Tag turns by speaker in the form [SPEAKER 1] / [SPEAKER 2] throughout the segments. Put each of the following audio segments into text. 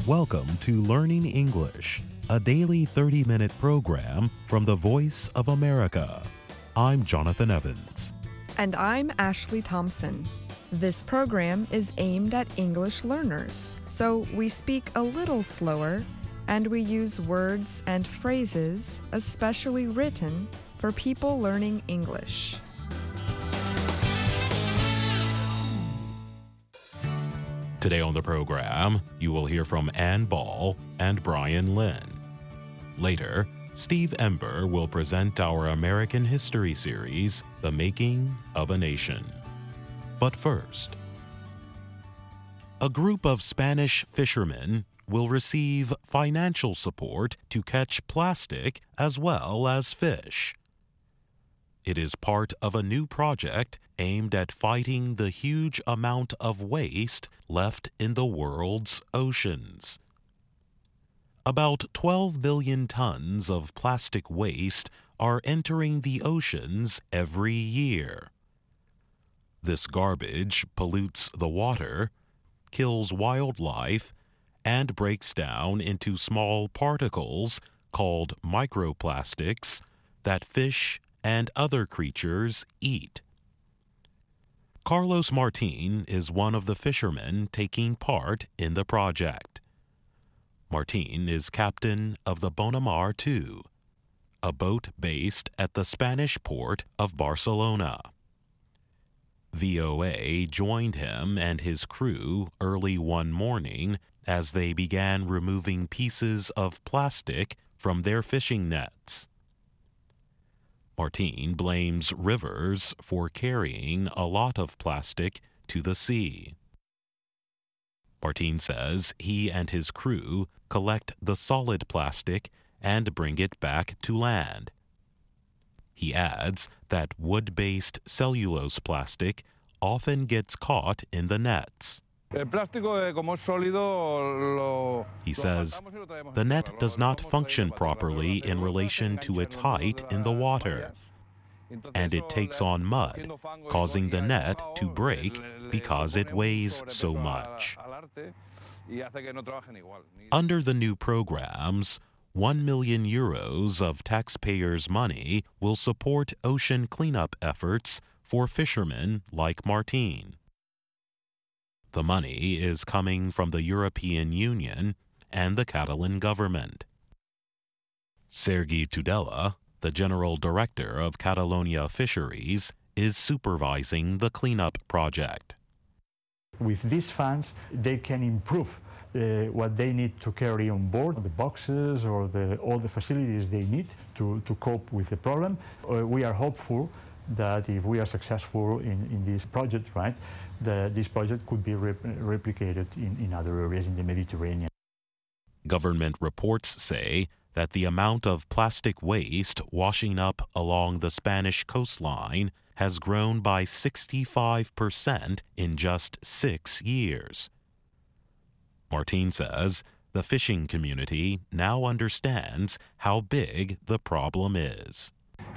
[SPEAKER 1] Welcome to Learning English, a daily 30-minute program from the Voice of America. I'm Jonathan Evans.
[SPEAKER 2] And I'm Ashley Thompson. This program is aimed at English learners, so we speak a little slower and we use words and phrases especially written for people learning English.
[SPEAKER 1] Today on the program, you will hear from Ann Ball and Brian Lynn. Later, Steve Ember will present our American history series, The Making of a Nation. But first, a group of Spanish fishermen will receive financial support to catch plastic as well as fish. It is part of a new project aimed at fighting the huge amount of waste left in the world's oceans. About 12 billion tons of plastic waste are entering the oceans every year. This garbage pollutes the water, kills wildlife, and breaks down into small particles called microplastics that fish and other creatures eat. Carlos Martin is one of the fishermen taking part in the project. Martin is captain of the Bonamar II, a boat based at the Spanish port of Barcelona. VOA joined him and his crew early one morning as they began removing pieces of plastic from their fishing nets. Martin blames rivers for carrying a lot of plastic to the sea. Martin says he and his crew collect the solid plastic and bring it back to land. He adds that wood-based cellulose plastic often gets caught in the nets. He says, the net does not function properly in relation to its height in the water, and it takes on mud, causing the net to break because it weighs so much. Under the new programs, 1 million euros of taxpayers' money will support ocean cleanup efforts for fishermen like Martin. The money is coming from the European Union and the Catalan government. Sergi Tudela, the general director of Catalonia Fisheries, is supervising the cleanup project.
[SPEAKER 3] With these funds, they can improve what they need to carry on board, the boxes or all the facilities they need to cope with the problem. We are hopeful that if we are successful in this project, right, this project could be replicated in other areas in the Mediterranean.
[SPEAKER 1] Government reports say that the amount of plastic waste washing up along the Spanish coastline has grown by 65% in just 6 years. Martin says the fishing community now understands how big the problem is.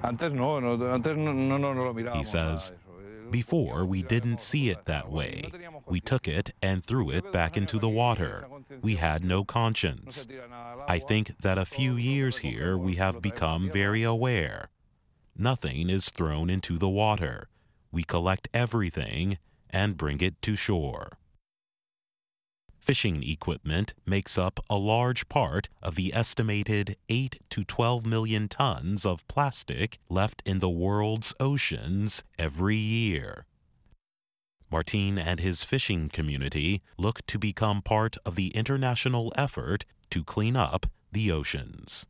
[SPEAKER 1] He says, before we didn't see it that way. We took it and threw it back into the water. We had no conscience. I think that a few years here we have become very aware. Nothing is thrown into the water. We collect everything and bring it to shore. Fishing equipment makes up a large part of the estimated 8 to 12 million tons of plastic left in the world's oceans every year. Martin and his fishing community look to become part of the international effort to clean up the oceans.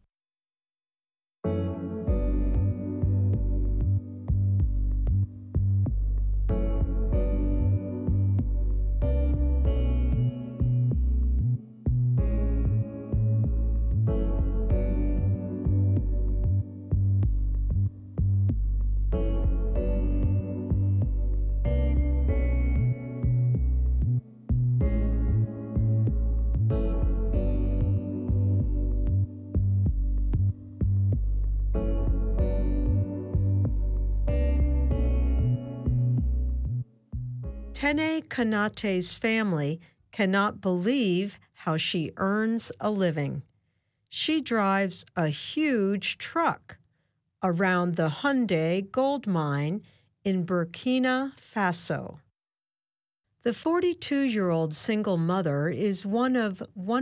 [SPEAKER 4] Tene Konate's family cannot believe how she earns a living. She drives a huge truck around the Houndé gold mine in Burkina Faso. The 42-year-old single mother is one of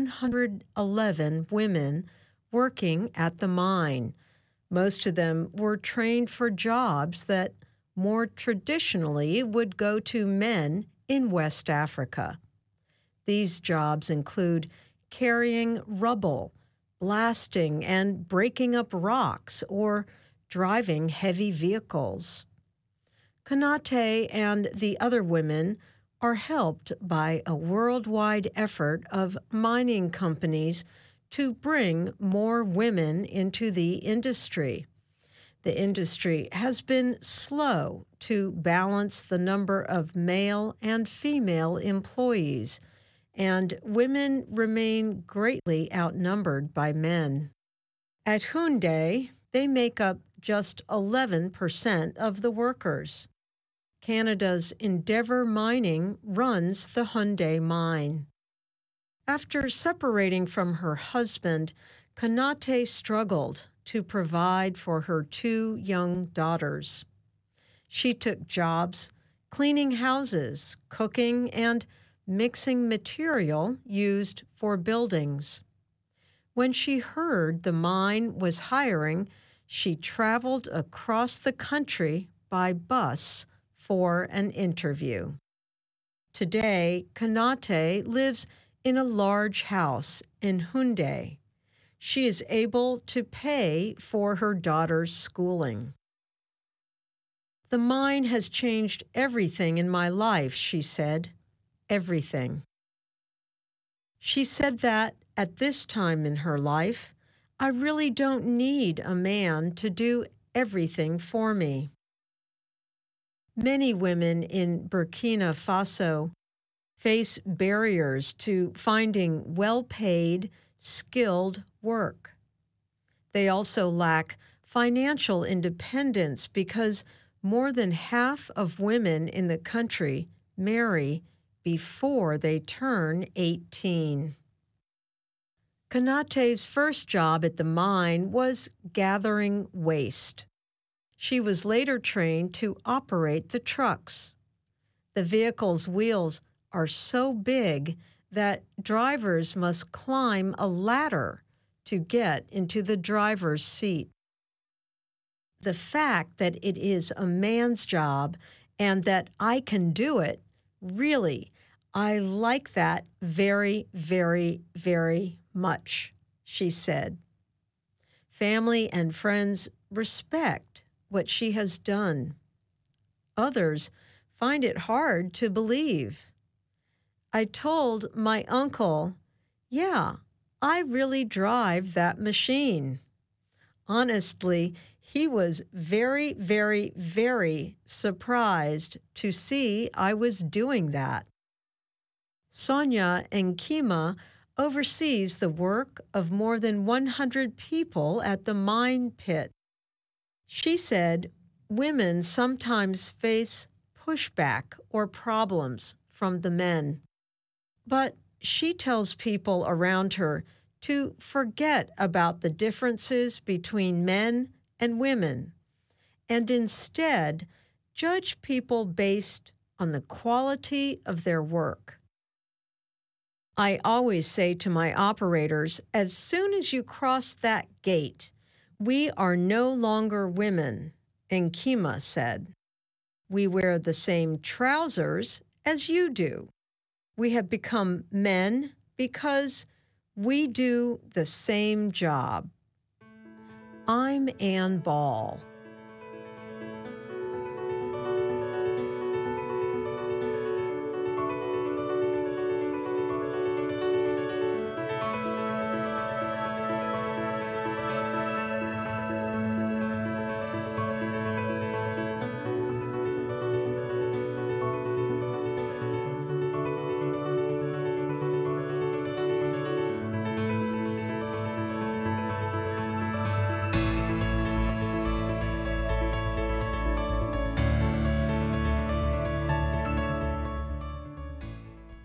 [SPEAKER 4] 111 women working at the mine. Most of them were trained for jobs that more traditionally would go to men in West Africa. These jobs include carrying rubble, blasting and breaking up rocks, or driving heavy vehicles. Konate and the other women are helped by a worldwide effort of mining companies to bring more women into the industry. The industry has been slow to balance the number of male and female employees, and women remain greatly outnumbered by men. At Houndé, they make up just 11% of the workers. Canada's Endeavour Mining runs the Houndé mine. After separating from her husband, Konate struggled to provide for her 2 young daughters. She took jobs cleaning houses, cooking, and mixing material used for buildings. When she heard the mine was hiring, she traveled across the country by bus for an interview. Today, Konate lives in a large house in Houndé. She is able to pay for her daughter's schooling. The mine has changed everything in my life, she said. Everything. She said that at this time in her life, I really don't need a man to do everything for me. Many women in Burkina Faso face barriers to finding well-paid, skilled work. They also lack financial independence because more than half of women in the country marry before they turn 18. Konate's first job at the mine was gathering waste. She was later trained to operate the trucks. The vehicle's wheels are so big that drivers must climb a ladder to get into the driver's seat. The fact that it is a man's job and that I can do it, really, I like that very, very, very much, she said. Family and friends respect what she has done. Others find it hard to believe. I told my uncle, yeah, I really drive that machine. Honestly, he was very, very, very surprised to see I was doing that. Sonia Nkima oversees the work of more than 100 people at the mine pit. She said women sometimes face pushback or problems from the men. But she tells people around her to forget about the differences between men and women and instead judge people based on the quality of their work. I always say to my operators, as soon as you cross that gate, we are no longer women, Nkima said. We wear the same trousers as you do. We have become men because we do the same job. I'm Ann Ball.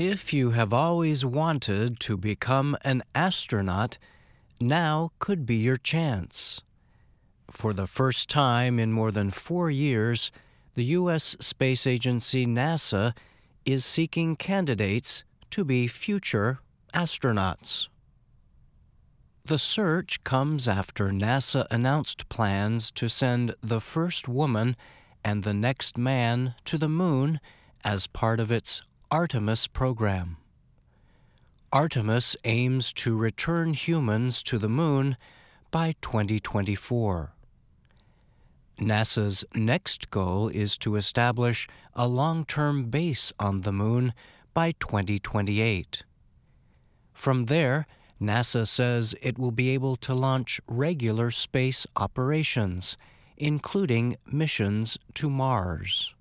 [SPEAKER 5] If you have always wanted to become an astronaut, now could be your chance. For the first time in more than 4 years, the U.S. space agency NASA is seeking candidates to be future astronauts. The search comes after NASA announced plans to send the first woman and the next man to the moon as part of its Artemis program. Artemis aims to return humans to the moon by 2024. NASA's next goal is to establish a long-term base on the moon by 2028. From there, NASA says it will be able to launch regular space operations, including missions to Mars.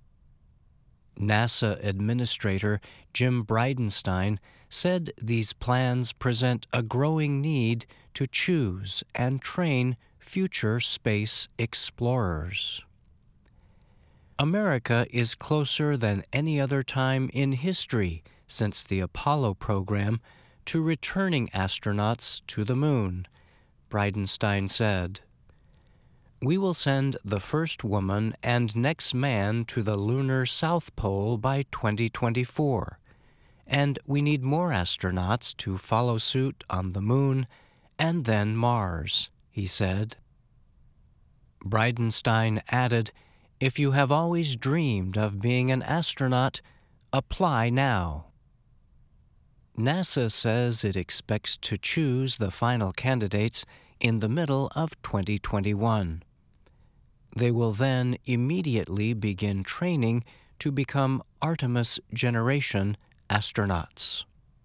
[SPEAKER 5] NASA Administrator Jim Bridenstine said these plans present a growing need to choose and train future space explorers. America is closer than any other time in history since the Apollo program to returning astronauts to the moon, Bridenstine said. We will send the first woman and next man to the lunar South Pole by 2024, and we need more astronauts to follow suit on the moon and then Mars, he said. Bridenstine added, if you have always dreamed of being an astronaut, apply now. NASA says it expects to choose the final candidates in the middle of 2021. They will then immediately begin training to become Artemis generation astronauts.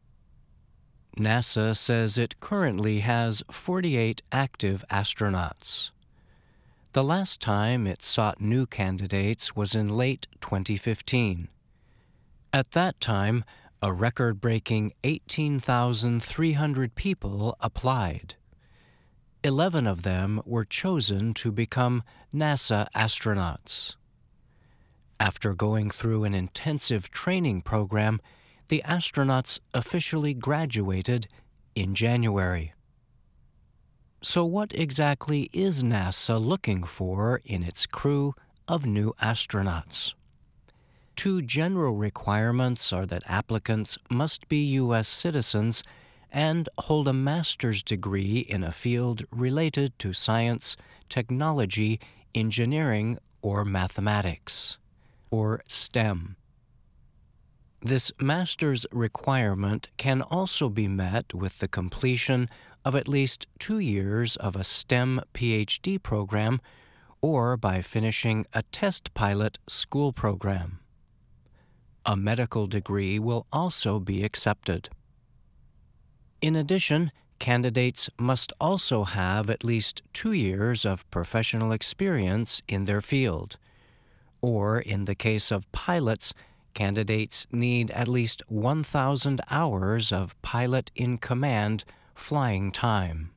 [SPEAKER 5] NASA says it currently has 48 active astronauts. The last time it sought new candidates was in late 2015. At that time, a record-breaking 18,300 people applied. 11 of them were chosen to become NASA astronauts. After going through an intensive training program, the astronauts officially graduated in January. So what exactly is NASA looking for in its crew of new astronauts? Two general requirements are that applicants must be U.S. citizens and hold a master's degree in a field related to science, technology, engineering, or mathematics, or STEM. This master's requirement can also be met with the completion of at least 2 years of a STEM PhD program or by finishing a test pilot school program. A medical degree will also be accepted. In addition, candidates must also have at least 2 years of professional experience in their field, or in the case of pilots, candidates need at least 1,000 hours of pilot-in-command flying time.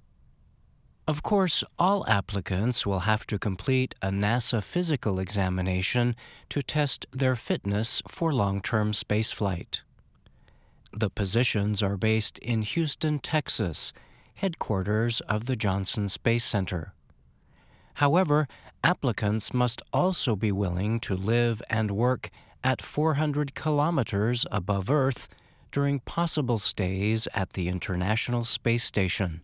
[SPEAKER 5] Of course, all applicants will have to complete a NASA physical examination to test their fitness for long-term spaceflight. The positions are based in Houston, Texas, headquarters of the Johnson Space Center. However, applicants must also be willing to live and work at 400 kilometers above Earth during possible stays at the International Space Station.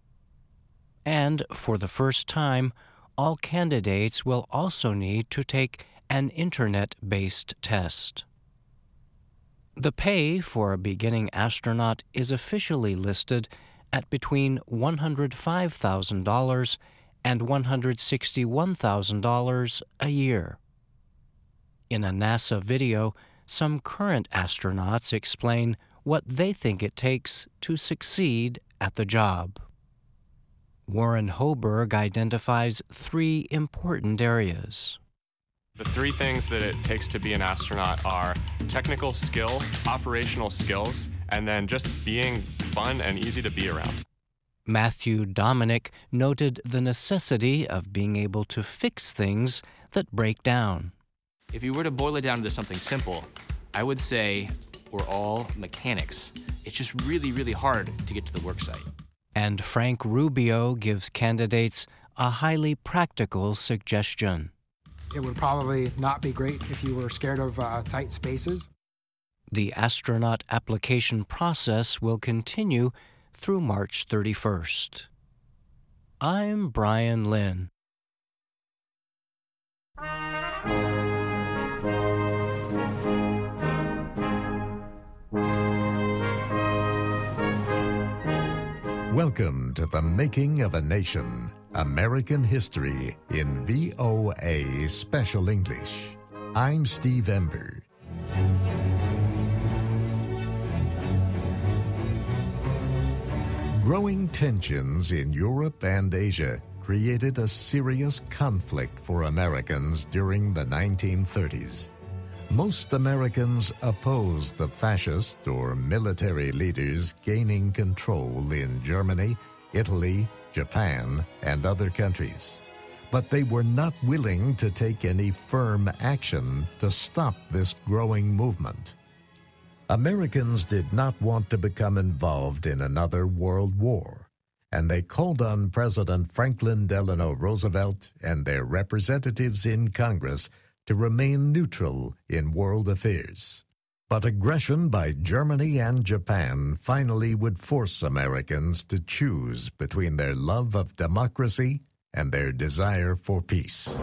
[SPEAKER 5] And for the first time, all candidates will also need to take an internet-based test. The pay for a beginning astronaut is officially listed at between $105,000 and $161,000 a year. In a NASA video, some current astronauts explain what they think it takes to succeed at the job. Warren Hoberg identifies 3 important areas.
[SPEAKER 6] The 3 things that it takes to be an astronaut are technical skill, operational skills, and then just being fun and easy to be around.
[SPEAKER 5] Matthew Dominic noted the necessity of being able to fix things that break down.
[SPEAKER 7] If you were to boil it down to something simple, I would say or all mechanics. It's just really, really hard to get to the work site.
[SPEAKER 5] And Frank Rubio gives candidates a highly practical suggestion.
[SPEAKER 8] It would probably not be great if you were scared of tight spaces.
[SPEAKER 5] The astronaut application process will continue through March 31st. I'm Brian Lynn.
[SPEAKER 9] Welcome to The Making of a Nation, American History in VOA Special English. I'm Steve Ember. Growing tensions in Europe and Asia created a serious conflict for Americans during the 1930s. Most Americans opposed the fascist or military leaders gaining control in Germany, Italy, Japan, and other countries. But they were not willing to take any firm action to stop this growing movement. Americans did not want to become involved in another world war, and they called on President Franklin Delano Roosevelt and their representatives in Congress to remain neutral in world affairs. But aggression by Germany and Japan finally would force Americans to choose between their love of democracy and their desire for peace.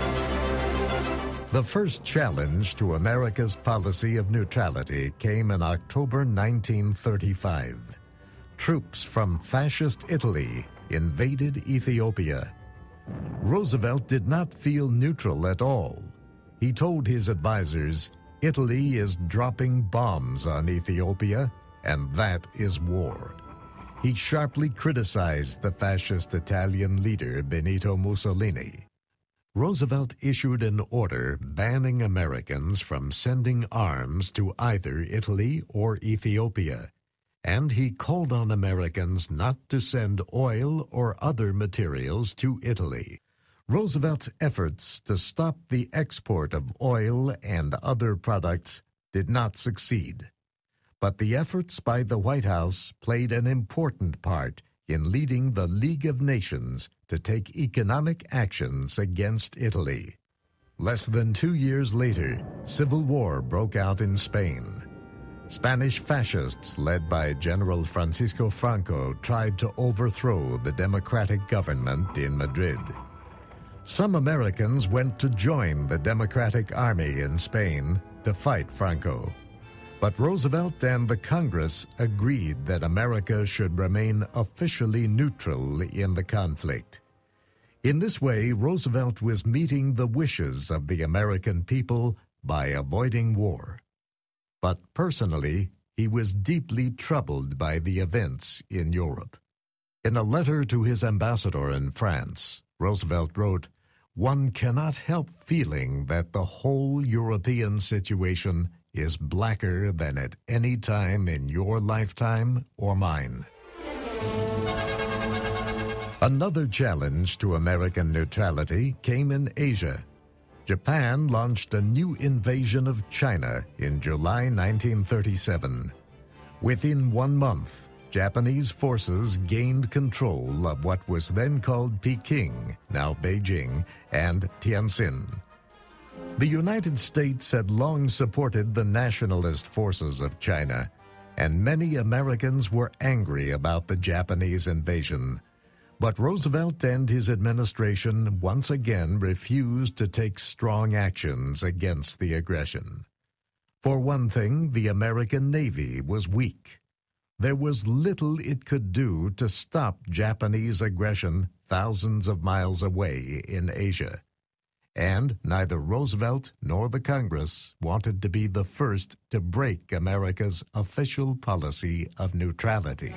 [SPEAKER 9] The first challenge to America's policy of neutrality came in October 1935. Troops from fascist Italy invaded Ethiopia. Roosevelt did not feel neutral at all. He told his advisers, "Italy is dropping bombs on Ethiopia, and that is war." He sharply criticized the fascist Italian leader Benito Mussolini. Roosevelt issued an order banning Americans from sending arms to either Italy or Ethiopia, and he called on Americans not to send oil or other materials to Italy. Roosevelt's efforts to stop the export of oil and other products did not succeed. But the efforts by the White House played an important part in leading the League of Nations to take economic actions against Italy. Less than 2 years later, civil war broke out in Spain. Spanish fascists led by General Francisco Franco tried to overthrow the democratic government in Madrid. Some Americans went to join the Democratic Army in Spain to fight Franco. But Roosevelt and the Congress agreed that America should remain officially neutral in the conflict. In this way, Roosevelt was meeting the wishes of the American people by avoiding war. But personally, he was deeply troubled by the events in Europe. In a letter to his ambassador in France, Roosevelt wrote, "One cannot help feeling that the whole European situation is blacker than at any time in your lifetime or mine." Another challenge to American neutrality came in Asia. Japan launched a new invasion of China in July 1937. Within 1 month, Japanese forces gained control of what was then called Peking, now Beijing, and Tianjin. The United States had long supported the nationalist forces of China, and many Americans were angry about the Japanese invasion. But Roosevelt and his administration once again refused to take strong actions against the aggression. For one thing, the American Navy was weak. There was little it could do to stop Japanese aggression thousands of miles away in Asia. And neither Roosevelt nor the Congress wanted to be the first to break America's official policy of neutrality.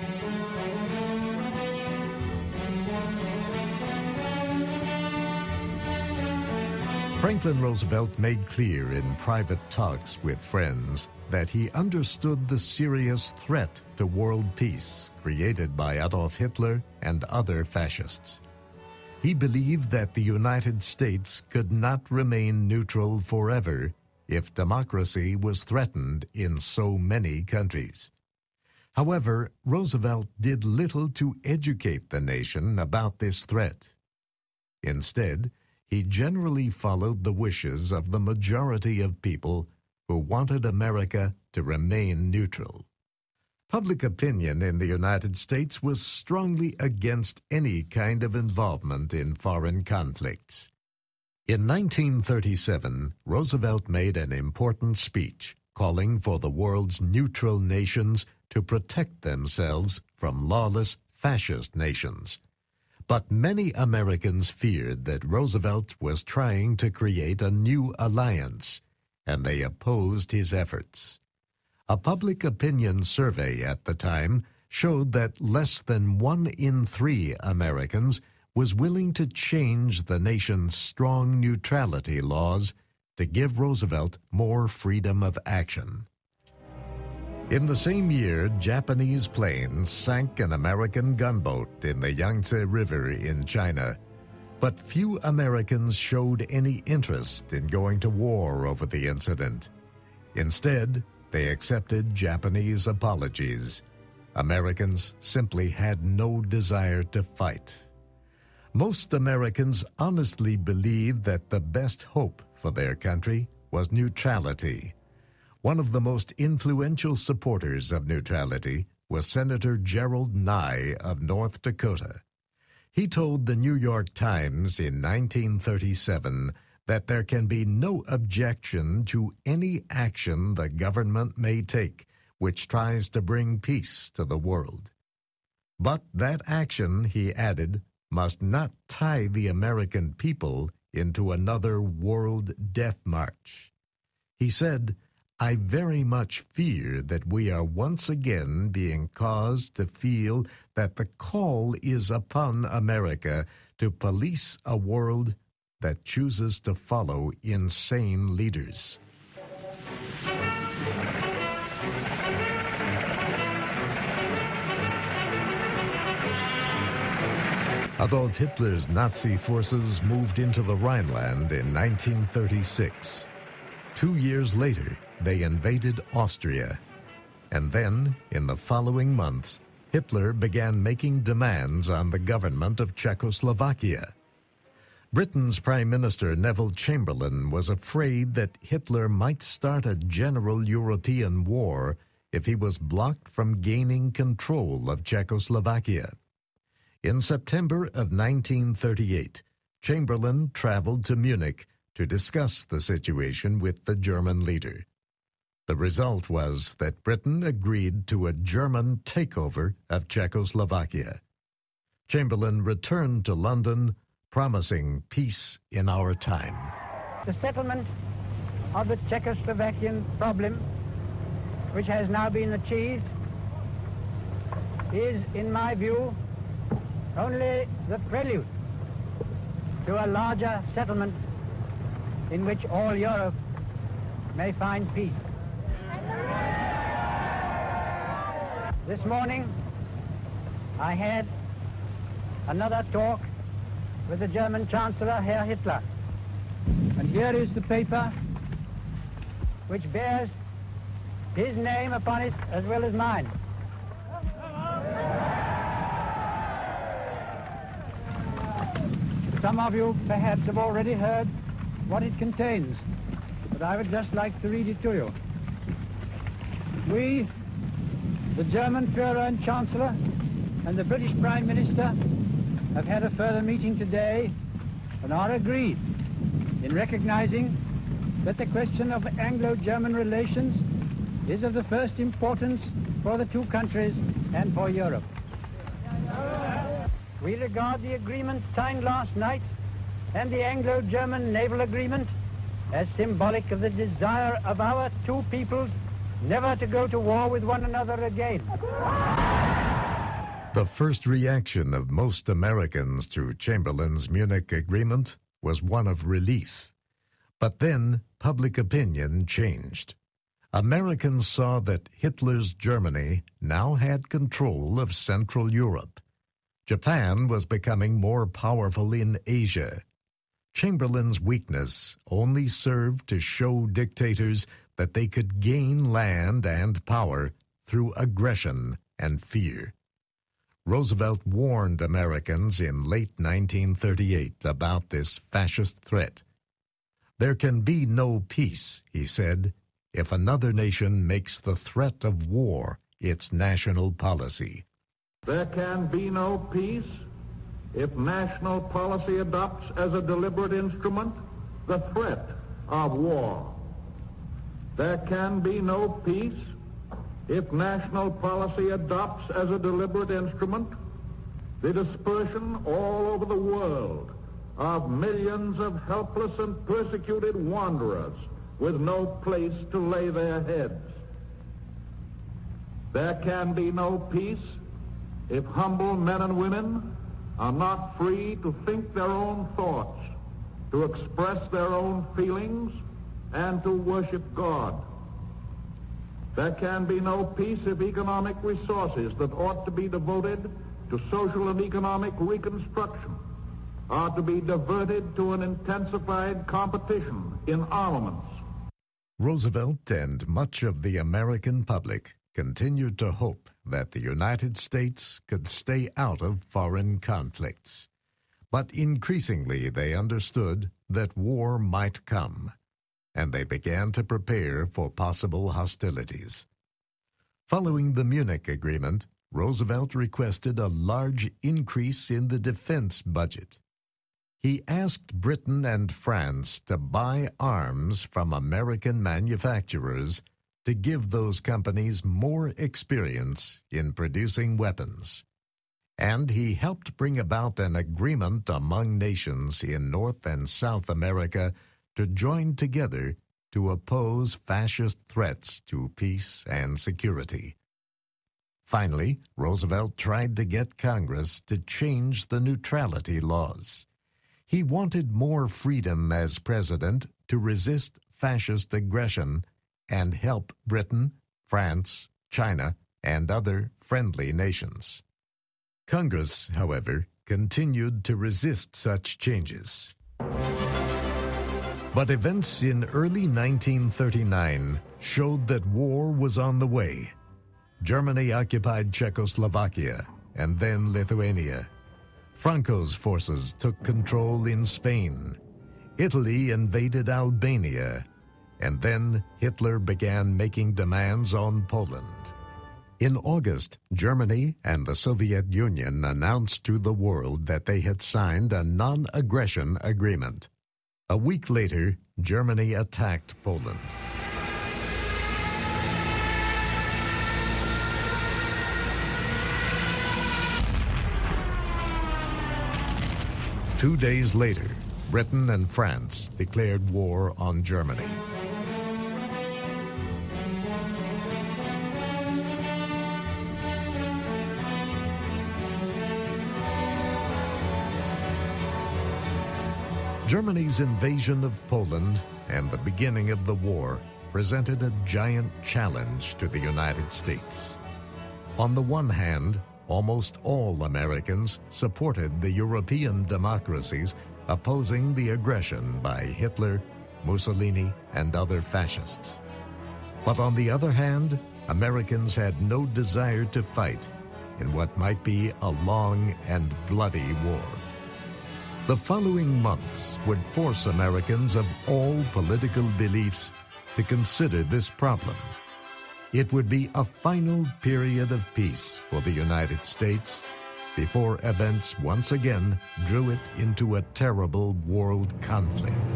[SPEAKER 9] Franklin Roosevelt made clear in private talks with friends that he understood the serious threat to world peace created by Adolf Hitler and other fascists. He believed that the United States could not remain neutral forever if democracy was threatened in so many countries. However, Roosevelt did little to educate the nation about this threat. Instead, he generally followed the wishes of the majority of people who wanted America to remain neutral. Public opinion in the United States was strongly against any kind of involvement in foreign conflicts. In 1937, Roosevelt made an important speech calling for the world's neutral nations to protect themselves from lawless fascist nations. But many Americans feared that Roosevelt was trying to create a new alliance, and they opposed his efforts. A public opinion survey at the time showed that less than 1 in 3 Americans was willing to change the nation's strong neutrality laws to give Roosevelt more freedom of action. In the same year, Japanese planes sank an American gunboat in the Yangtze River in China, but few Americans showed any interest in going to war over the incident. Instead, they accepted Japanese apologies. Americans simply had no desire to fight. Most Americans honestly believed that the best hope for their country was neutrality. One of the most influential supporters of neutrality was Senator Gerald Nye of North Dakota. He told the New York Times in 1937 that there can be no objection to any action the government may take which tries to bring peace to the world. But that action, he added, must not tie the American people into another world death march. He said, "I very much fear that we are once again being caused to feel that the call is upon America to police a world that chooses to follow insane leaders." Adolf Hitler's Nazi forces moved into the Rhineland in 1936. 2 years later, they invaded Austria. And then, in the following months, Hitler began making demands on the government of Czechoslovakia. Britain's Prime Minister Neville Chamberlain was afraid that Hitler might start a general European war if he was blocked from gaining control of Czechoslovakia. In September of 1938, Chamberlain traveled to Munich to discuss the situation with the German leader. The result was that Britain agreed to a German takeover of Czechoslovakia. Chamberlain returned to London, promising peace in our time.
[SPEAKER 10] The settlement of the Czechoslovakian problem, which has now been achieved, is, in my view, only the prelude to a larger settlement in which all Europe may find peace. This morning, I had another talk with the German Chancellor, Herr Hitler. And here is the paper which bears his name upon it as well as mine. Some of you perhaps have already heard what it contains, but I would just like to read it to you. We, the German Führer and Chancellor, and the British Prime Minister have had a further meeting today and are agreed in recognizing that the question of Anglo-German relations is of the first importance for the two countries and for Europe. We regard the agreement signed last night and the Anglo-German naval agreement as symbolic of the desire of our two peoples never to go to war with one another again.
[SPEAKER 9] The first reaction of most Americans to Chamberlain's Munich Agreement was one of relief. But then public opinion changed. Americans saw that Hitler's Germany now had control of Central Europe. Japan was becoming more powerful in Asia. Chamberlain's weakness only served to show dictators that they could gain land and power through aggression and fear. Roosevelt warned Americans in late 1938 about this fascist threat. "There can be no peace," he said, "if another nation makes the threat of war its national policy."
[SPEAKER 11] There can be no peace if national policy adopts as a deliberate instrument the threat of war. There can be no peace if national policy adopts as a deliberate instrument the dispersion all over the world of millions of helpless and persecuted wanderers with no place to lay their heads. There can be no peace if humble men and women are not free to think their own thoughts, to express their own feelings, and to worship God. There can be no peace if economic resources that ought to be devoted to social and economic reconstruction are to be diverted to an intensified competition in armaments.
[SPEAKER 9] Roosevelt and much of the American public continued to hope that the United States could stay out of foreign conflicts. But increasingly they understood that war might come, and they began to prepare for possible hostilities. Following the Munich Agreement, Roosevelt requested a large increase in the defense budget. He asked Britain and France to buy arms from American manufacturers to give those companies more experience in producing weapons. And he helped bring about an agreement among nations in North and South America to join together to oppose fascist threats to peace and security. Finally, Roosevelt tried to get Congress to change the neutrality laws. He wanted more freedom as president to resist fascist aggression and help Britain, France, China, and other friendly nations. Congress, however, continued to resist such changes. But events in early 1939 showed that war was on the way. Germany occupied Czechoslovakia and then Lithuania. Franco's forces took control in Spain. Italy invaded Albania. And then Hitler began making demands on Poland. In August, Germany and the Soviet Union announced to the world that they had signed a non-aggression agreement. A week later, Germany attacked Poland. Two days later, Britain and France declared war on Germany. Germany's invasion of Poland and the beginning of the war presented a giant challenge to the United States. On the one hand, almost all Americans supported the European democracies opposing the aggression by Hitler, Mussolini, and other fascists. But on the other hand, Americans had no desire to fight in what might be a long and bloody war. The following months would force Americans of all political beliefs to consider this problem. It would be a final period of peace for the United States before events once again drew it into a terrible world conflict.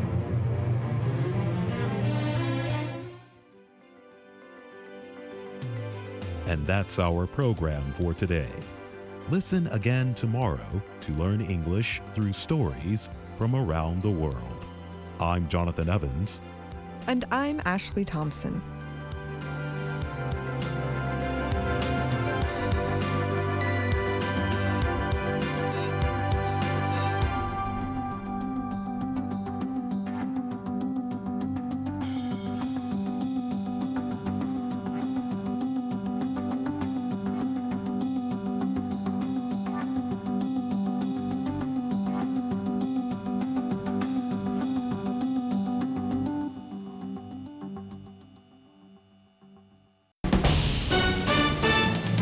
[SPEAKER 1] And that's our program for today. Listen again tomorrow to learn English through stories from around the world. I'm Jonathan Evans.
[SPEAKER 2] And I'm Ashley Thompson.